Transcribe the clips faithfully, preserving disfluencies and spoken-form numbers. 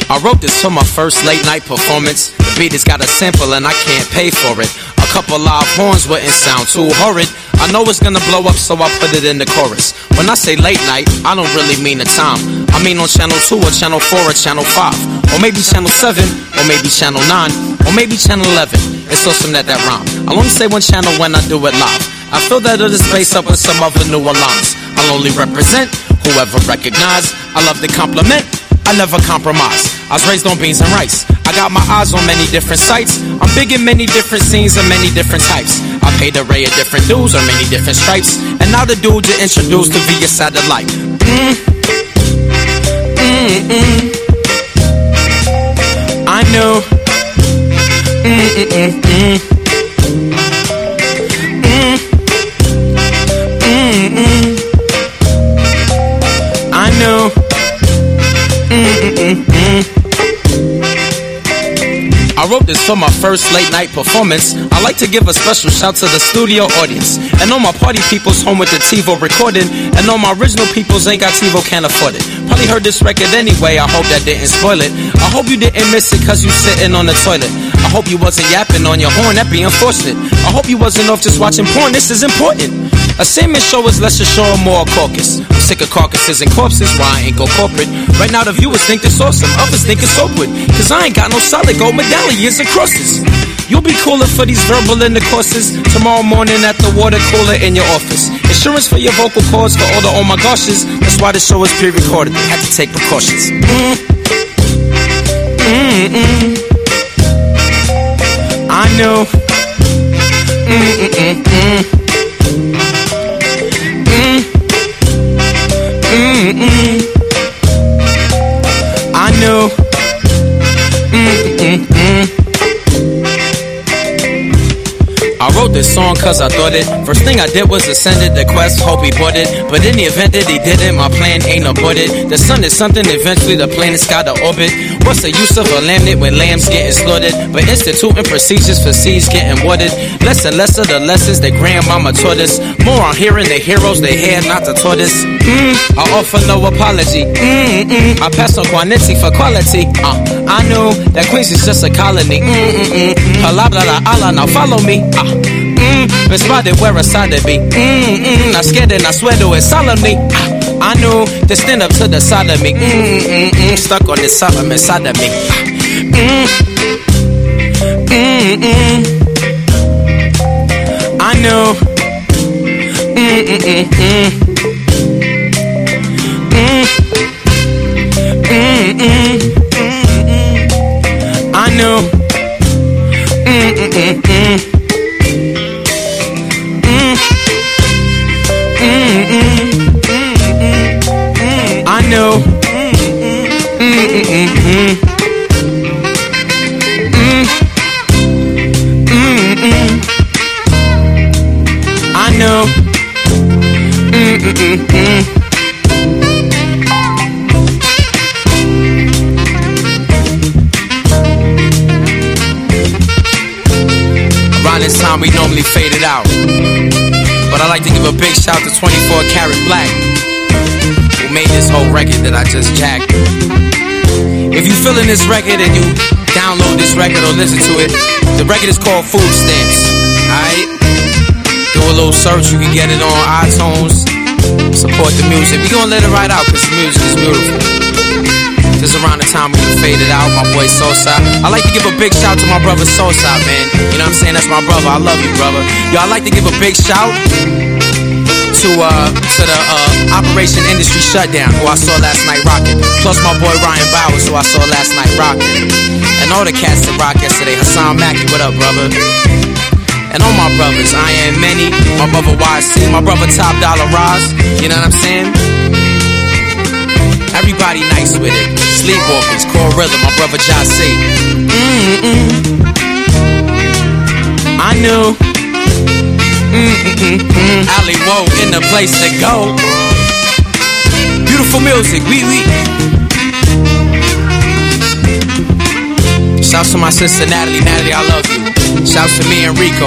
I wrote this for my first late night performance. The beat has got a sample and I can't pay for it. A couple live horns wouldn't sound too horrid. I know it's gonna blow up, so I put it in the chorus. When I say late night, I don't really mean the time. I mean on channel two or channel four or channel five, or maybe channel seven, or maybe channel nine, or maybe channel eleven. It's awesome that that rhyme. I'll only say one channel when I do it live. I feel that it'll space up with some other newer lines. I'll only represent whoever recognize. I love to compliment, I never compromise. I was raised on beans and rice. I got my eyes on many different sites. I'm big in many different scenes of many different types. I paid an array of different dudes on many different stripes. And now the dude you're introduced to via satellite. Mm. Mm mm. I know. Mm mm mm mm. Mm mm mm. I know. Mm-mm-mm-mm. I wrote this for my first late night performance. I like to give a special shout to the studio audience, and all my party peoples home with the TiVo recording, and all my original peoples ain't got TiVo, can't afford it. Probably heard this record anyway, I hope that didn't spoil it. I hope you didn't miss it cause you sitting on the toilet. I hope you wasn't yapping on your horn, that be unfortunate. I hope you wasn't off just watching porn, this is important. A salmon show is less a show or more a caucus. I'm sick of carcasses and corpses, why I ain't go corporate. Right now the viewers think it's awesome, others think it's awkward, cause I ain't got no solid gold medallions and crosses. You'll be cooler for these verbal intercourses tomorrow morning at the water cooler in your office. Insurance for your vocal cords for all the oh my goshes. That's why the show is pre-recorded, I had to take precautions. Mm. Mm-mm. I know. Mm-mm-mm-mm. Mm-mm. I know. Mm-mm-mm. I wrote this song cause I thought it. First thing I did was ascended the quest, hope he bought it. But in the event that he didn't, my plan ain't aborted. The sun is something, eventually the planet's gotta orbit. What's the use of a laminate when lambs getting slaughtered? But instituting procedures for seeds getting watered. Less and less of the lessons that grandmama taught us. More on hearing the heroes they had, not the tortoise. Mm, I offer no apology. Mm-mm. I pass on quantity for quality. Uh, I know that Queens is just a colony. Mm-mm-mm. Palabra Allah, now follow me. Uh, mm, been spotted where I side to be. Mm-mm. Not scared and I swear to it solemnly. Uh, I knew to stand up to the side of me. Mm-mm-mm. Stuck on this something inside of me. Uh, mm-mm-mm. I know. Mm-mm-mm-mm. Mm-mm-mm. I know. Mm-mm-mm-mm. Mm-mm-mm. I know. Mm-mm-mm-mm. Mm-mm-mm. I know. Mm-mm-mm-mm. Around this time we normally fade it out, but I like to give a big shout to twenty-four Karat Black, who made this whole record that I just jacked. If you feeling this record and you download this record or listen to it, the record is called Food Stamps. Alright? Do a little search, you can get it on iTunes. Support the music. We gonna let it ride out because the music is beautiful. This is around the time we faded out, my boy Southside. I like to give a big shout to my brother Southside, man. You know what I'm saying? That's my brother. I love you, brother. Yo, I like to give a big shout to uh to the uh Operation Industry Shutdown, who I saw last night rocking. Plus my boy Ryan Bowers, who I saw last night rocking. And all the cats that rocked yesterday. Hassan Mackey, what up, brother? And all my brothers, I Am Many, my brother Y C, my brother Top Dollar Roz. You know what I'm saying? Everybody nice with it. Sleepwalkers, Core Rhythm, my brother Jossie. Mm-mm. I knew. Mm-mm-mm-mm. Ali Woe in the place to go. Beautiful music, we we. Shouts to my sister Natalie, Natalie, I love you. Shouts to me and Rico.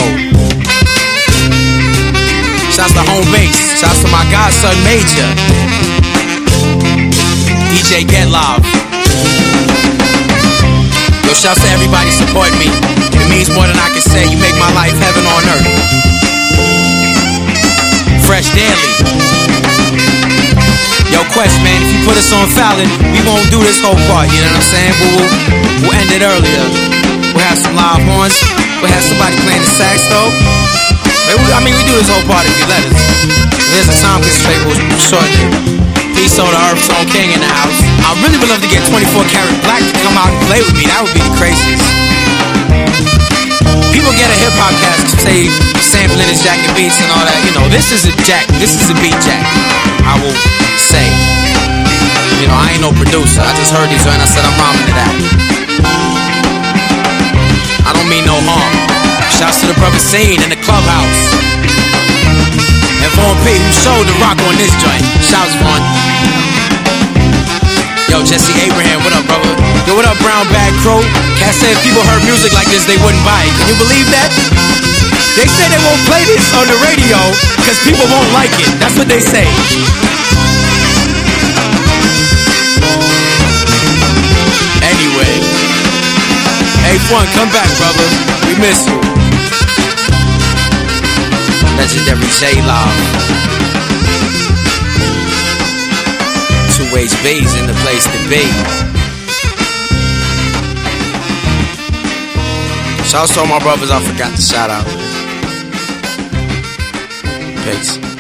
Shouts to Home Base. Shouts to my godson Major. D J Get Love. Yo, shouts to everybody supporting me. It means more than I can say. You make my life heaven on earth. Fresh daily. Yo, Quest, man, if you put us on Fallon, we won't do this whole part, you know what I'm saying? We'll, we'll, we'll end it earlier. We'll have some live horns. We'll have somebody playing the sax, though. I mean, we do this whole part if you let us. There's a time constraint, we'll shorten it. Peace on the Earth, Song King in the house. I really would love to get twenty-four karat black to come out and play with me. That would be the craziest. People get a hip-hop cast to say sampling his jack and beats and all that. You know, this is a jack. This is a beat jack, I will say. You know, I ain't no producer. I just heard these and I said I'm rhyming to that. I don't mean no harm. Shouts to the brother Scene in the clubhouse. And Vaughn P, who showed the rock on this joint. Shouts, Vaughn. Yo, Jesse Abraham, what up, brother? Yo, what up, Brown Bag Crow? Cat said if people heard music like this, they wouldn't buy it. Can you believe that? They say they won't play this on the radio because people won't like it. That's what they say. Anyway. Hey, Fun, come back, brother. We miss you. Legendary J-Law. two H B's in the place to be. Shouts to all my brothers I forgot to shout out. Peace.